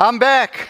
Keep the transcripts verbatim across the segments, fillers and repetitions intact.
I'm back.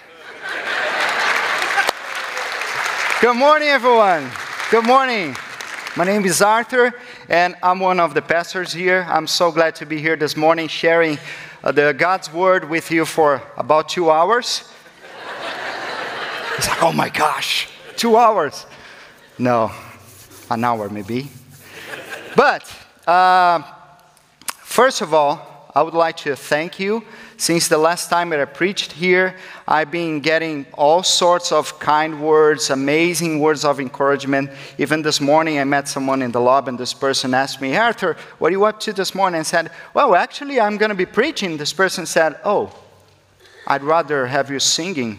Good morning, everyone. Good morning. My name is Arthur, and I'm one of the pastors here. I'm so glad to be here this morning sharing uh, the God's Word with you for about two hours. It's like, oh my gosh, two hours. No, an hour maybe. But, uh, first of all, I would like to thank you. Since the last time that I preached here, I've been getting all sorts of kind words, amazing words of encouragement. Even this morning, I met someone in the lobby, and this person asked me, Arthur, what are you up to this morning? I said, well, actually, I'm going to be preaching. This person said, oh, I'd rather have you singing.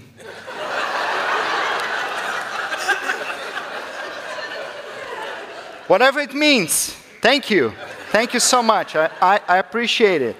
Whatever it means, thank you. Thank you so much. I, I, I appreciate it.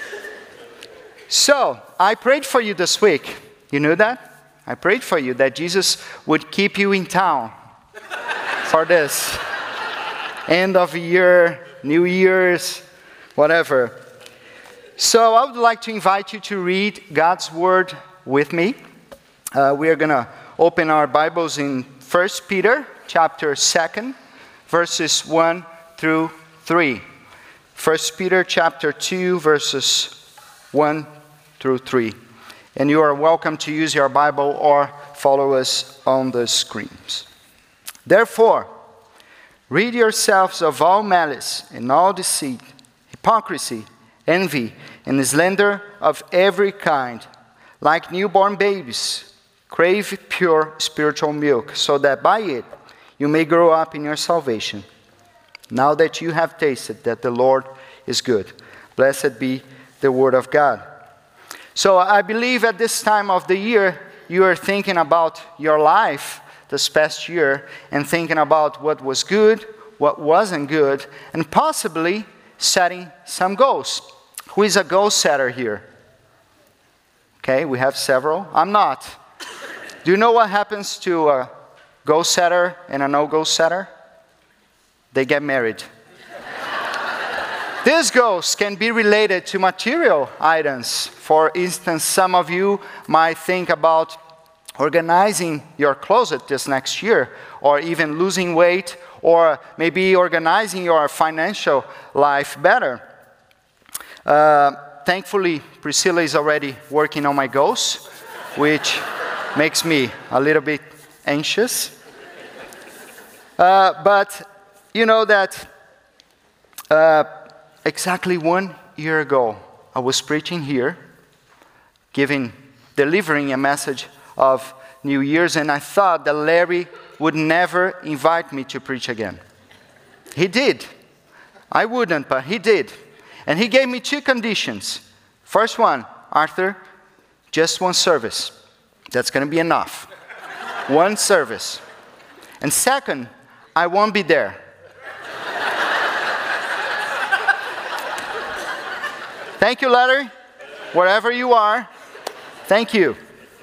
So, I prayed for you this week. You knew that? I prayed for you that Jesus would keep you in town for this. End of year, New Year's, whatever. So, I would like to invite you to read God's Word with me. Uh, we are going to open our Bibles in First Peter chapter two, verses one through three. First Peter chapter two, verses one through three. And you are welcome to use your Bible or follow us on the screens. Therefore, rid yourselves of all malice and all deceit, hypocrisy, envy, and slander of every kind. Like newborn babies, crave pure spiritual milk, so that by it you may grow up in your salvation. Now that you have tasted that the Lord is good. Blessed be the word of God. So I believe at this time of the year, you are thinking about your life this past year and thinking about what was good, what wasn't good, and possibly setting some goals. Who is a goal setter here? Okay, we have several. I'm not. Do you know what happens to a goal setter and a no-goal setter? They get married. These goals can be related to material items. For instance, some of you might think about organizing your closet this next year, or even losing weight, or maybe organizing your financial life better. Uh, thankfully, Priscilla is already working on my goals, which makes me a little bit anxious. Uh, but you know that uh, exactly one year ago, I was preaching here, giving, delivering a message of New Year's, and I thought that Larry would never invite me to preach again. He did. I wouldn't, but he did. And he gave me two conditions. First one, Arthur, just one service. That's going to be enough. One service. And second, I won't be there. Thank you, Larry, wherever you are. Thank you.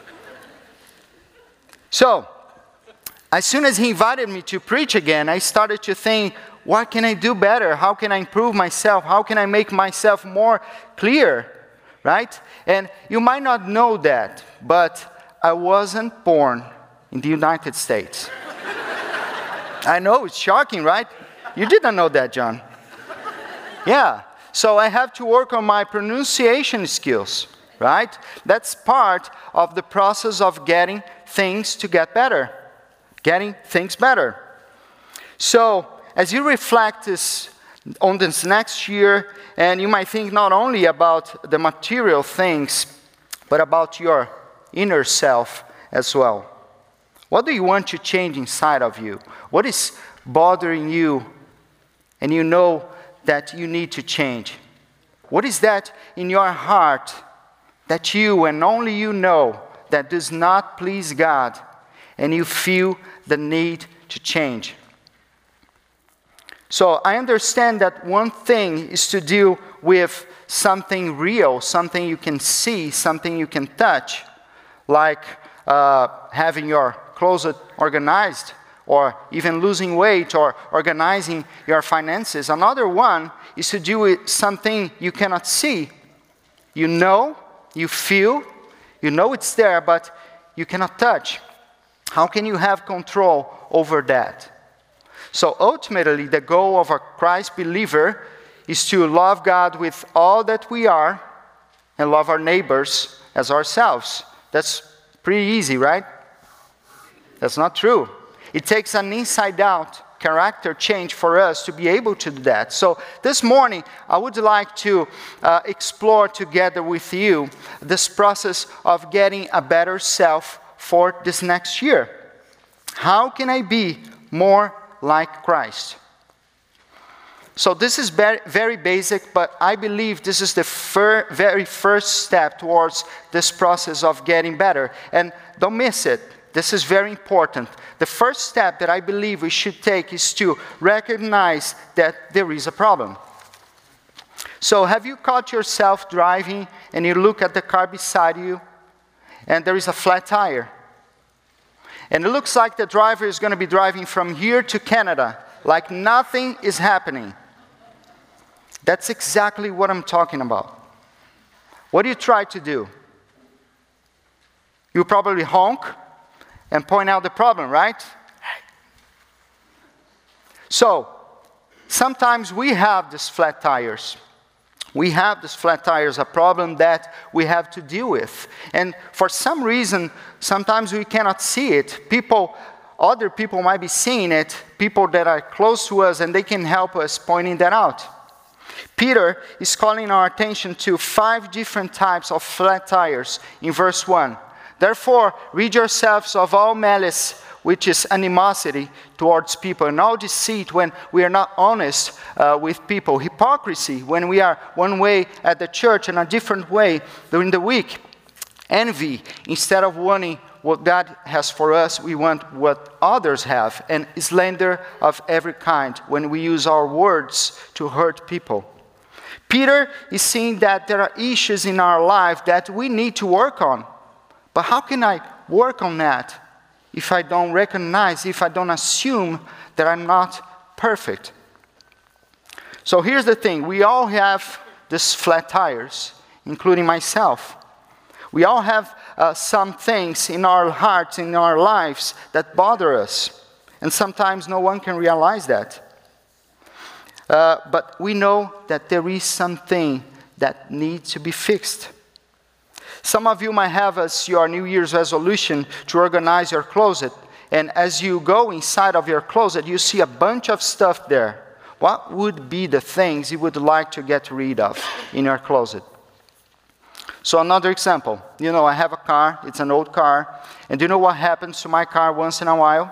So, as soon as he invited me to preach again, I started to think, what can I do better? How can I improve myself? How can I make myself more clear, right? And you might not know that, but I wasn't born in the United States. I know, it's shocking, right? You didn't know that, John. Yeah. So I have to work on my pronunciation skills, right? That's part of the process of getting things to get better. Getting things better. So, as you reflect this, on this next year, and you might think not only about the material things, but about your inner self as well. What do you want to change inside of you? What is bothering you, and you know that you need to change? What is that in your heart that you and only you know that does not please God, and you feel the need to change? So I understand that one thing is to deal with something real, something you can see, something you can touch, like uh, having your closet organized, or even losing weight, or organizing your finances. Another one is to do with something you cannot see. You know, you feel, You know it's there, but you cannot touch. How can you have control over that? So ultimately, the goal of a Christ believer is to love God with all that we are and love our neighbors as ourselves. That's pretty easy, right? That's not true. It takes an inside-out character change for us to be able to do that. So this morning, I would like to uh, explore together with you this process of getting a better self for this next year. How can I be more like Christ? So this is very, very basic, but I believe this is the fir- very first step towards this process of getting better. And don't miss it. This is very important. The first step that I believe we should take is to recognize that there is a problem. So have you caught yourself driving and you look at the car beside you and there is a flat tire? And it looks like the driver is going to be driving from here to Canada, like nothing is happening. That's exactly what I'm talking about. What do you try to do? You probably honk and point out the problem, right? So, sometimes we have these flat tires. We have these flat tires, a problem that we have to deal with. And for some reason, sometimes we cannot see it. People, other people might be seeing it, people that are close to us, and they can help us pointing that out. Peter is calling our attention to five different types of flat tires in verse one. Therefore, rid yourselves of all malice, which is animosity towards people, and all deceit when we are not honest uh, with people, hypocrisy when we are one way at the church and a different way during the week, envy instead of wanting what God has for us, we want what others have, and slander of every kind when we use our words to hurt people. Peter is seeing that there are issues in our life that we need to work on. But how can I work on that if I don't recognize, if I don't assume that I'm not perfect? So here's the thing. We all have these flat tires, including myself. We all have uh, some things in our hearts, in our lives, that bother us. And sometimes no one can realize that. Uh, but we know that there is something that needs to be fixed. Some of you might have as your New Year's resolution to organize your closet. And as you go inside of your closet, you see a bunch of stuff there. What would be the things you would like to get rid of in your closet? So another example. You know, I have a car. It's an old car. And do you know what happens to my car once in a while?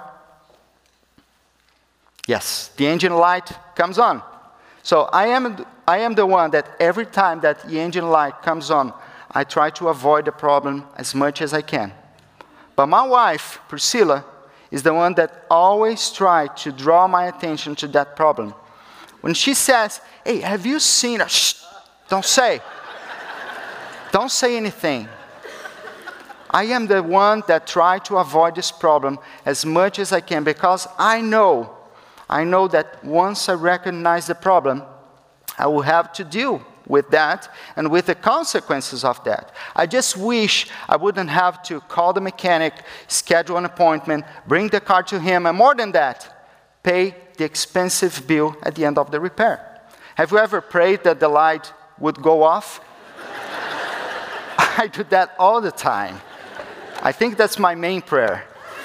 Yes, the engine light comes on. So I am, I am the one that every time that the engine light comes on, I try to avoid the problem as much as I can. But my wife, Priscilla, is the one that always tries to draw my attention to that problem. When she says, hey, have you seen a... Shh, don't say. Don't say anything. I am the one that tries to avoid this problem as much as I can because I know, I know that once I recognize the problem, I will have to deal with that and with the consequences of that. I just wish I wouldn't have to call the mechanic, schedule an appointment, bring the car to him, and more than that, pay the expensive bill at the end of the repair. Have you ever prayed that the light would go off? I do that all the time. I think that's my main prayer.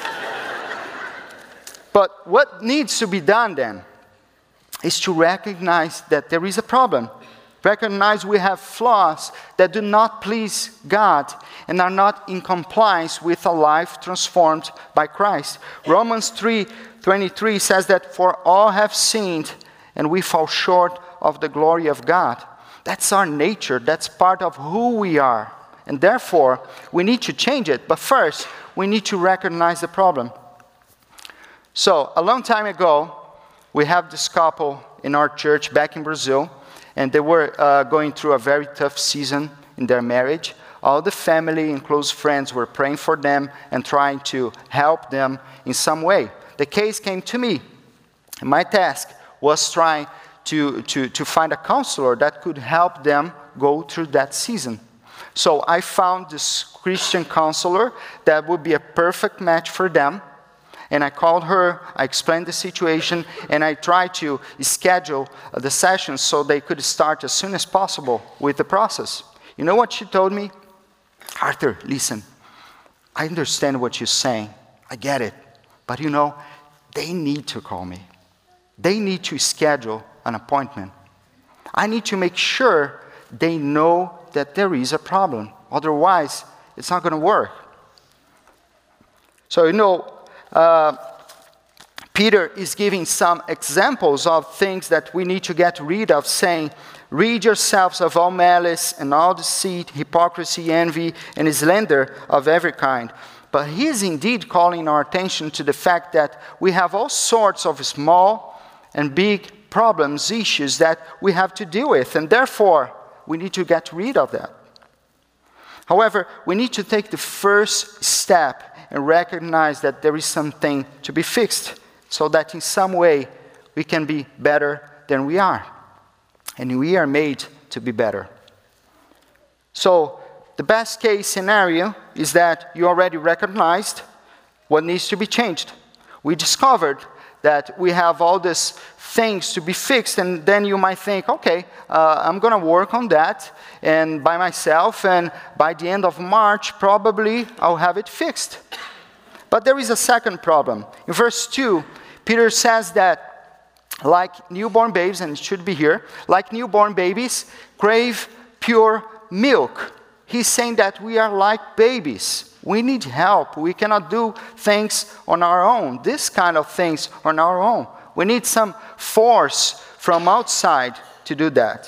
But what needs to be done then is to recognize that there is a problem. Recognize we have flaws that do not please God and are not in compliance with a life transformed by Christ. Romans three twenty-three says that for all have sinned and we fall short of the glory of God. That's our nature. That's part of who we are. And therefore, we need to change it. But first, we need to recognize the problem. So, a long time ago, we have this couple in our church back in Brazil, and they were uh, going through a very tough season in their marriage. All the family and close friends were praying for them and trying to help them in some way. The case came to me, and my task was trying to, to, to find a counselor that could help them go through that season. So I found this Christian counselor that would be a perfect match for them. And I called her, I explained the situation, and I tried to schedule the sessions so they could start as soon as possible with the process. You know what she told me? Arthur, listen, I understand what you're saying. I get it. But you know, they need to call me. They need to schedule an appointment. I need to make sure they know that there is a problem. Otherwise, it's not going to work. So, you know, uh, Peter is giving some examples of things that we need to get rid of, saying, rid yourselves of all malice and all deceit, hypocrisy, envy, and slander of every kind. But he is indeed calling our attention to the fact that we have all sorts of small and big problems, issues that we have to deal with, and therefore we need to get rid of that. However, we need to take the first step and recognize that there is something to be fixed, so that in some way we can be better than we are. And we are made to be better. So, the best case scenario is that you already recognized what needs to be changed. We discovered that we have all these things to be fixed, and then you might think, okay, uh, I'm going to work on that and by myself, and by the end of March, probably I'll have it fixed. But there is a second problem. In verse two, Peter says that like newborn babies, and it should be here, like newborn babies crave pure milk. He's saying that we are like babies. We need help. We cannot do things on our own, this kind of things on our own. We need some force from outside to do that.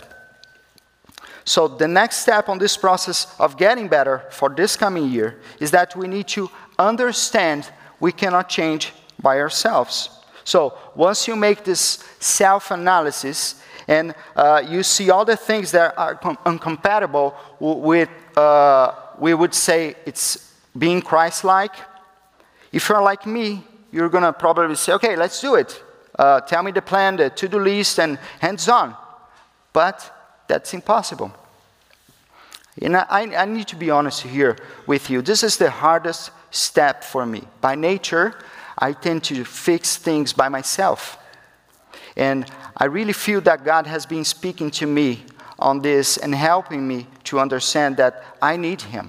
So the next step on this process of getting better for this coming year is that we need to understand we cannot change by ourselves. So once you make this self-analysis and uh, you see all the things that are com- incompatible with, uh, we would say it's being Christ-like. If you're like me, you're going to probably say, okay, let's do it. Uh, tell me the plan, the to-do list, and hands-on. But that's impossible. And I, I need to be honest here with you. This is the hardest step for me. By nature, I tend to fix things by myself. And I really feel that God has been speaking to me on this and helping me to understand that I need Him.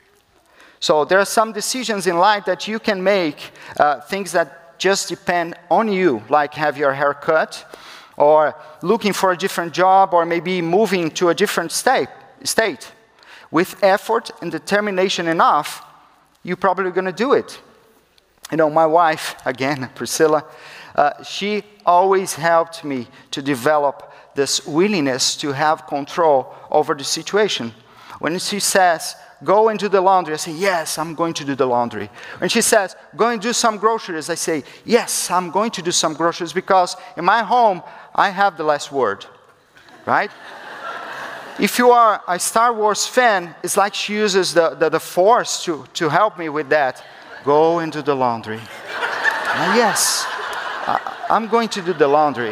So there are some decisions in life that you can make, uh, things that just depend on you, like have your hair cut, or looking for a different job, or maybe moving to a different state. state. With effort and determination enough, you're probably going to do it. You know, my wife, again, Priscilla, uh, she always helped me to develop this willingness to have control over the situation. When she says, go and do the laundry, I say, yes, I'm going to do the laundry. When she says, go and do some groceries, I say, yes, I'm going to do some groceries, because in my home, I have the last word, right? If you are a Star Wars fan, it's like she uses the, the, the Force to, to help me with that. Go and do the laundry. uh, yes, I, I'm going to do the laundry.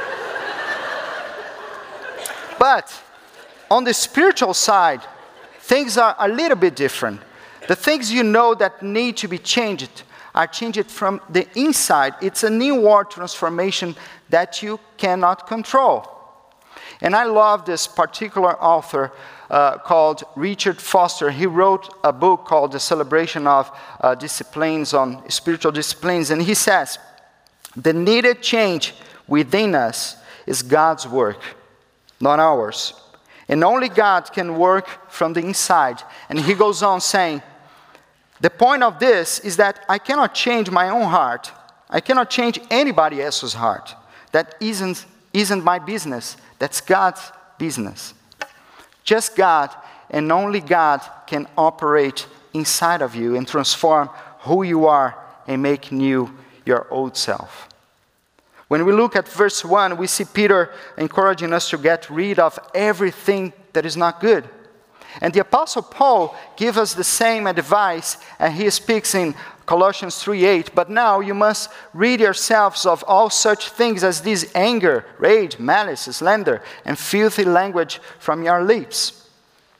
But on the spiritual side, things are a little bit different. The things you know that need to be changed are changed from the inside. It's a inward transformation that you cannot control. And I love this particular author uh, called Richard Foster. He wrote a book called The Celebration of uh, Disciplines, on spiritual disciplines. And he says, the needed change within us is God's work, not ours. And only God can work from the inside. And he goes on saying, the point of this is that I cannot change my own heart. I cannot change anybody else's heart. That isn't, isn't my business. That's God's business. Just God and only God can operate inside of you and transform who you are and make new your old self. When we look at verse one, we see Peter encouraging us to get rid of everything that is not good. And the Apostle Paul gives us the same advice, and he speaks in Colossians three eight, but now you must rid yourselves of all such things as this anger, rage, malice, slander, and filthy language from your lips.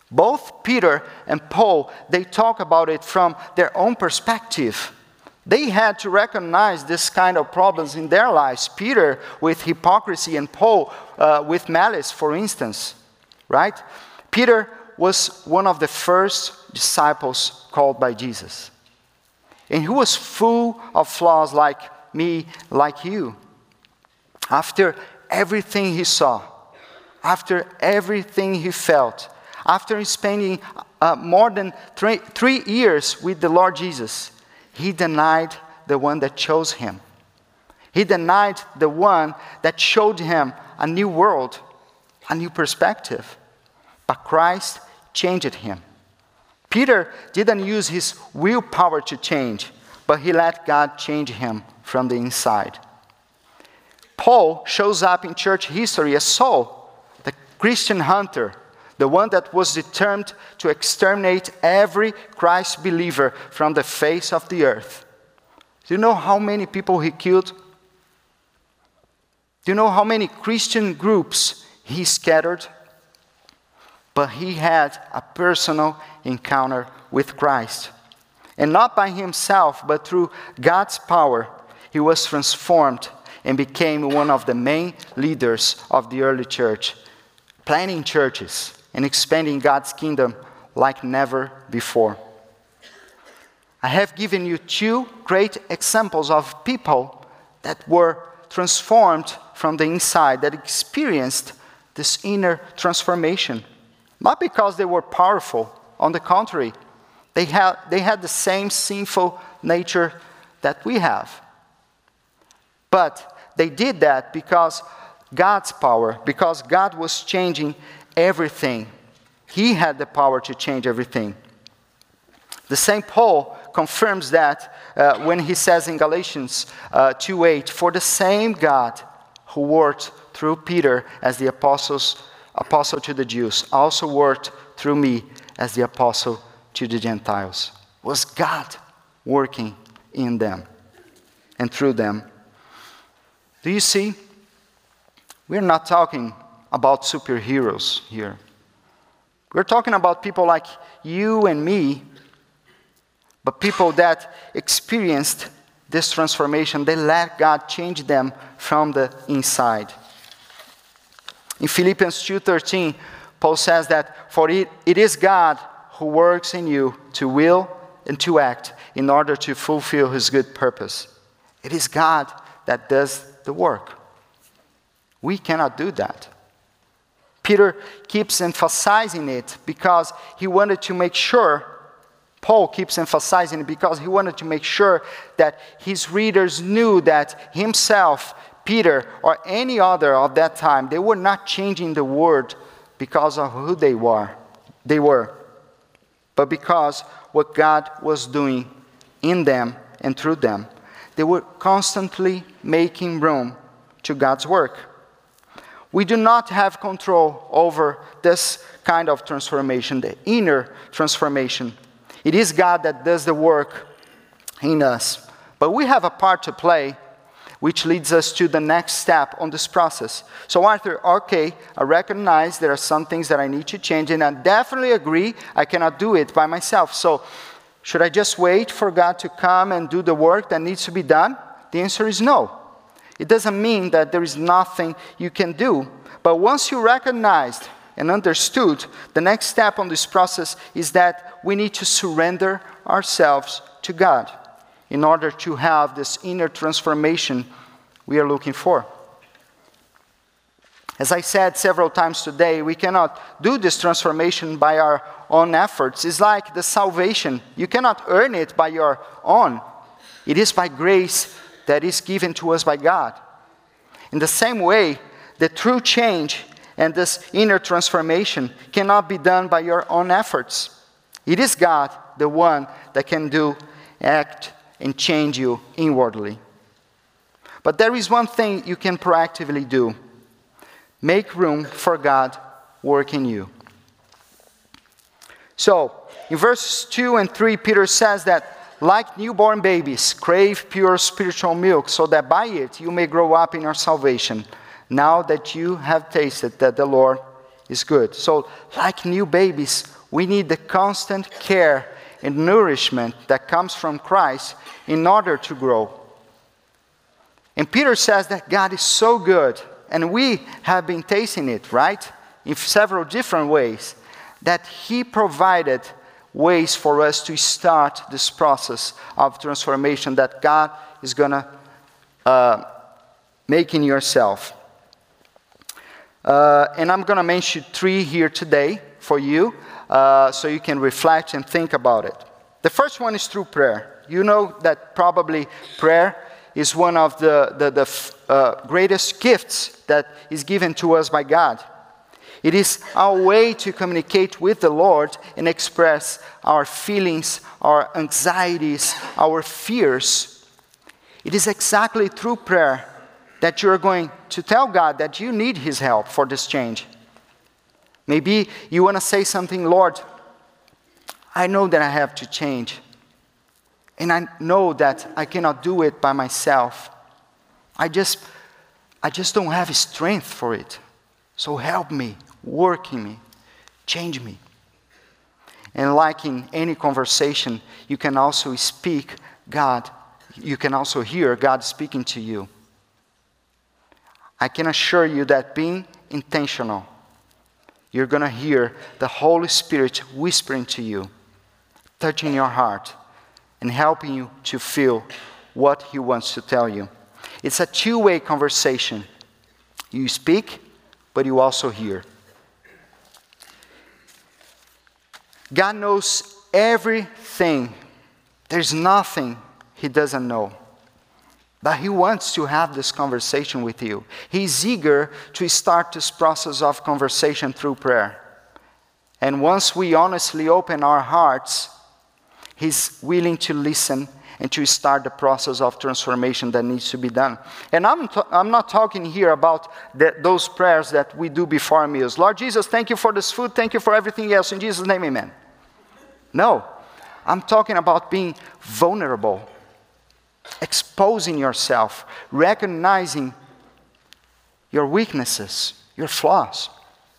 Both Peter and Paul, they talk about it from their own perspective. They had to recognize this kind of problems in their lives. Peter with hypocrisy and Paul uh, with malice, for instance, right? Peter was one of the first disciples called by Jesus. And he was full of flaws like me, like you. After everything he saw, after everything he felt, after spending uh, more than three, three years with the Lord Jesus, he denied the one that chose him. He denied the one that showed him a new world, a new perspective. But Christ changed him. Peter didn't use his willpower to change, but he let God change him from the inside. Paul shows up in church history as Saul, the Christian hunter, the one that was determined to exterminate every Christ believer from the face of the earth. Do you know how many people he killed? Do you know how many Christian groups he scattered? But he had a personal encounter with Christ. And not by himself, but through God's power, he was transformed and became one of the main leaders of the early church, planting churches and expanding God's kingdom like never before. I have given you two great examples of people that were transformed from the inside, that experienced this inner transformation. Not because they were powerful, on the contrary, they had, they had the same sinful nature that we have. But they did that because God's power, because God was changing everything. He had the power to change everything. The Saint Paul confirms that uh, when he says in Galatians uh, two eight, "For the same God who worked through Peter as the apostles, apostle to the Jews, also worked through me as the apostle to the Gentiles." Was God working in them and through them. Do you see? We're not talking about superheroes here. We're talking about people like you and me, but people that experienced this transformation. They let God change them from the inside. In Philippians two thirteen, Paul says that, "For it, it is God who works in you to will and to act in order to fulfill his good purpose." It is God that does the work. We cannot do that. Peter keeps emphasizing it because he wanted to make sure, Paul keeps emphasizing it because he wanted to make sure that his readers knew that himself, Peter, or any other of that time, they were not changing the word because of who they were, they were, but because what God was doing in them and through them. They were constantly making room to God's work. We do not have control over this kind of transformation, the inner transformation. It is God that does the work in us. But we have a part to play, which leads us to the next step on this process. So Arthur, okay, I recognize there are some things that I need to change, and I definitely agree I cannot do it by myself. So should I just wait for God to come and do the work that needs to be done? The answer is no. It doesn't mean that there is nothing you can do. But once you recognized and understood, the next step on this process is that we need to surrender ourselves to God in order to have this inner transformation we are looking for. As I said several times today, we cannot do this transformation by our own efforts. It's like the salvation. You cannot earn it by your own. It is by grace that is given to us by God. In the same way, the true change and this inner transformation cannot be done by your own efforts. It is God, the one that can do, act, and change you inwardly. But there is one thing you can proactively do. Make room for God work in you. So, in verses two and three, Peter says that, like newborn babies, crave pure spiritual milk, so that by it you may grow up in your salvation, now that you have tasted that the Lord is good. So, like new babies, we need the constant care and nourishment that comes from Christ in order to grow. And Peter says that God is so good, and we have been tasting it, right? In several different ways, that He provided ways for us to start this process of transformation that God is going to uh, make in yourself. Uh, and I'm going to mention three here today for you, uh, so you can reflect and think about it. The first one is through prayer. You know that probably prayer is one of the, the, the uh, greatest gifts that is given to us by God. It is our way to communicate with the Lord and express our feelings, our anxieties, our fears. It is exactly through prayer that you're going to tell God that you need His help for this change. Maybe you want to say something, Lord, I know that I have to change. And I know that I cannot do it by myself. I just, I just don't have strength for it. So help me, work in me, change me. And like in any conversation, you can also speak God. You can also hear God speaking to you. I can assure you that being intentional, you're going to hear the Holy Spirit whispering to you, touching your heart, and helping you to feel what He wants to tell you. It's a two-way conversation. You speak, but you also hear. God knows everything. There's nothing He doesn't know. But He wants to have this conversation with you. He's eager to start this process of conversation through prayer. And once we honestly open our hearts, He's willing to listen and to start the process of transformation that needs to be done. And I'm, t- I'm not talking here about the, those prayers that we do before meals. Lord Jesus, thank you for this food. Thank you for everything else. In Jesus' name, amen. No, I'm talking about being vulnerable, exposing yourself, recognizing your weaknesses, your flaws.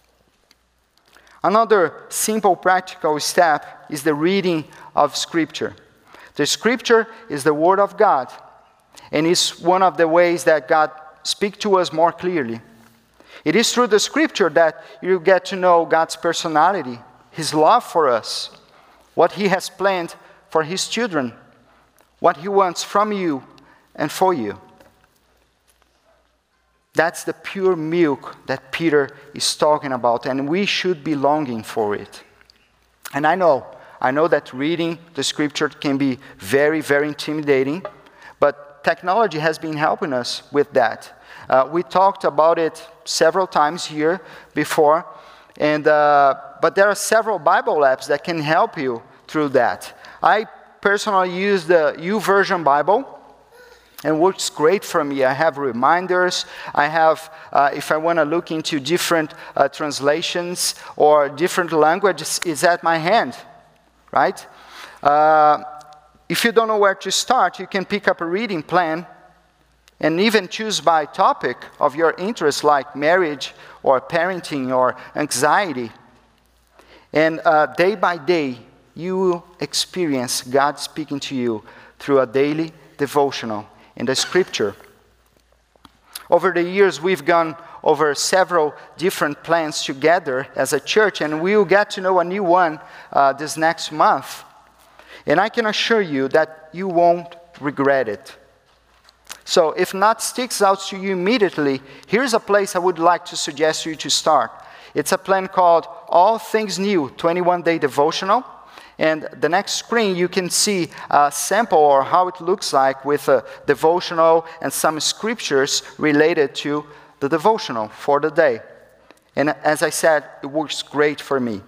Another simple practical step is the reading of Scripture. The Scripture is the Word of God, and it's one of the ways that God speaks to us more clearly. It is through the Scripture that you get to know God's personality, His love for us, what He has planned for His children, what He wants from you and for you. That's the pure milk that Peter is talking about, and we should be longing for it. And I know, I know that reading the Scripture can be very, very intimidating, but technology has been helping us with that. Uh, we talked about it several times here before, and uh, but there are several Bible apps that can help you through that. I personally use the YouVersion Bible, and works great for me. I have reminders. I have, uh, if I want to look into different uh, translations or different languages, it's at my hand, right? Uh, if you don't know where to start, you can pick up a reading plan and even choose by topic of your interest, like marriage or parenting or anxiety. And uh, day by day, you will experience God speaking to you through a daily devotional in the Scripture. Over the years, we've gone over several different plans together as a church, and we will get to know a new one uh, this next month. And I can assure you that you won't regret it. So if not sticks out to you immediately, here's a place I would like to suggest you to start. It's a plan called All Things New, twenty-one day Devotional. And the next screen, you can see a sample or how it looks like with a devotional and some scriptures related to the devotional for the day. And as I said, it works great for me.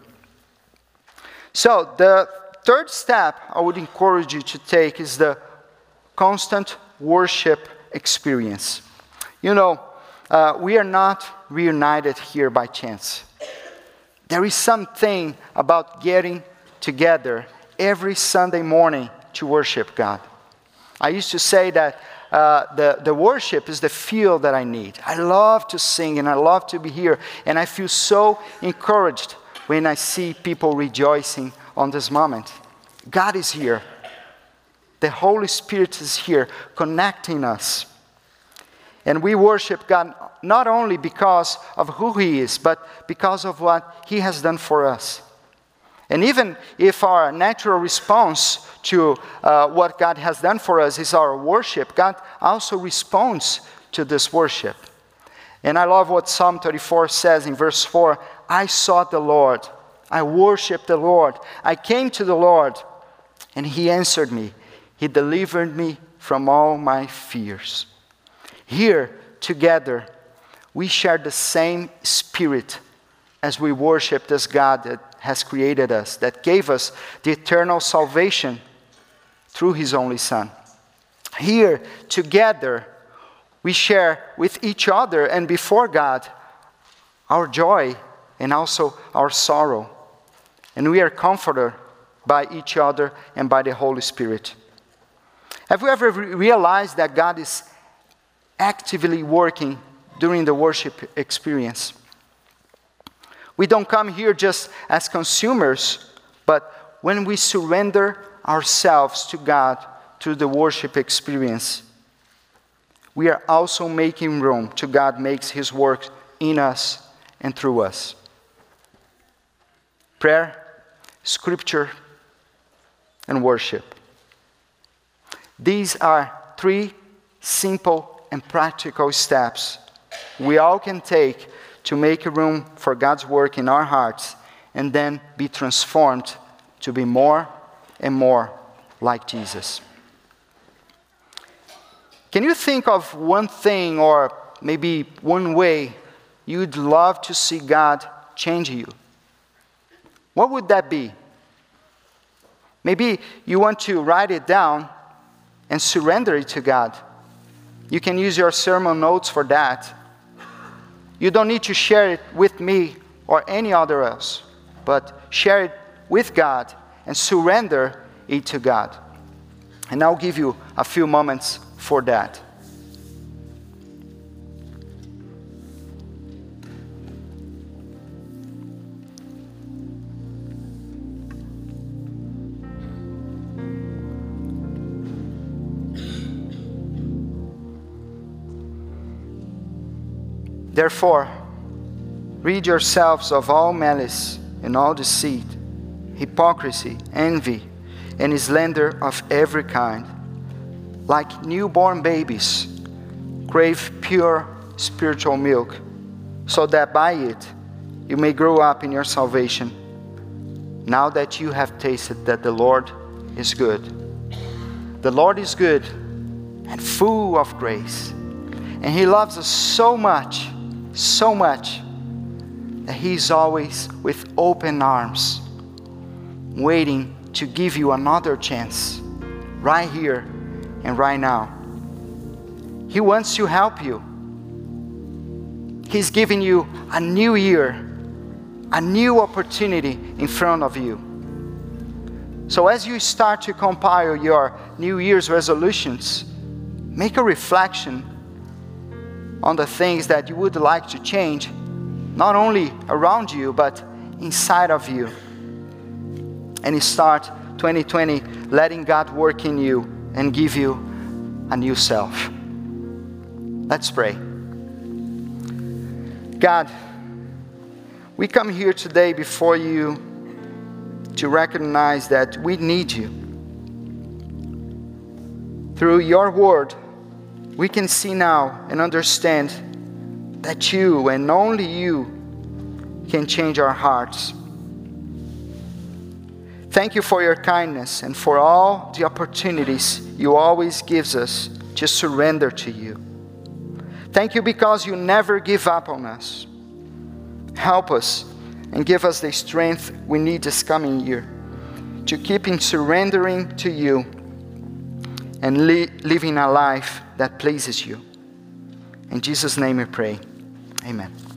So the third step I would encourage you to take is the constant worship experience. You know, uh, we are not reunited here by chance. There is something about getting together every Sunday morning to worship God. I used to say that uh, the, the worship is the fuel that I need. I love to sing and I love to be here, and I feel so encouraged when I see people rejoicing on this moment. God is here. The Holy Spirit is here, connecting us. And we worship God not only because of who He is, but because of what He has done for us. And even if our natural response to uh, what God has done for us is our worship, God also responds to this worship. And I love what Psalm thirty-four says in verse four. I sought the Lord. I worshiped the Lord. I came to the Lord, and He answered me. He delivered me from all my fears. Here, together, we share the same spirit as we worship this God that has created us, that gave us the eternal salvation through His only Son. Here, together, we share with each other and before God our joy and also our sorrow. And we are comforted by each other and by the Holy Spirit. Have you ever realized that God is actively working during the worship experience? We don't come here just as consumers, but when we surrender ourselves to God through the worship experience, we are also making room to God makes His work in us and through us. Prayer, Scripture, and worship. These are three simple and practical steps we all can take to make room for God's work in our hearts and then be transformed to be more and more like Jesus. Can you think of one thing or maybe one way you'd love to see God change you? What would that be? Maybe you want to write it down and surrender it to God. You can use your sermon notes for that. You don't need to share it with me or any other else, but share it with God and surrender it to God. And I'll give you a few moments for that. Therefore, rid yourselves of all malice and all deceit, hypocrisy, envy, and slander of every kind. Like newborn babies, crave pure spiritual milk, so that by it you may grow up in your salvation, now that you have tasted that the Lord is good. The Lord is good and full of grace, and He loves us so much, so much, that He's always with open arms, waiting to give you another chance, right here and right now. He wants to help you. He's giving you a new year, a new opportunity in front of you. So as you start to compile your New Year's resolutions, make a reflection on the things that you would like to change, not only around you, but inside of you. And you start twenty twenty letting God work in you and give you a new self. Let's pray. God, we come here today before you to recognize that we need you. Through your word, we can see now and understand that you and only you can change our hearts. Thank you for your kindness and for all the opportunities you always give us to surrender to you. Thank you because you never give up on us. Help us and give us the strength we need this coming year to keep in surrendering to you and li- living a life that pleases you. In Jesus' name we pray. Amen.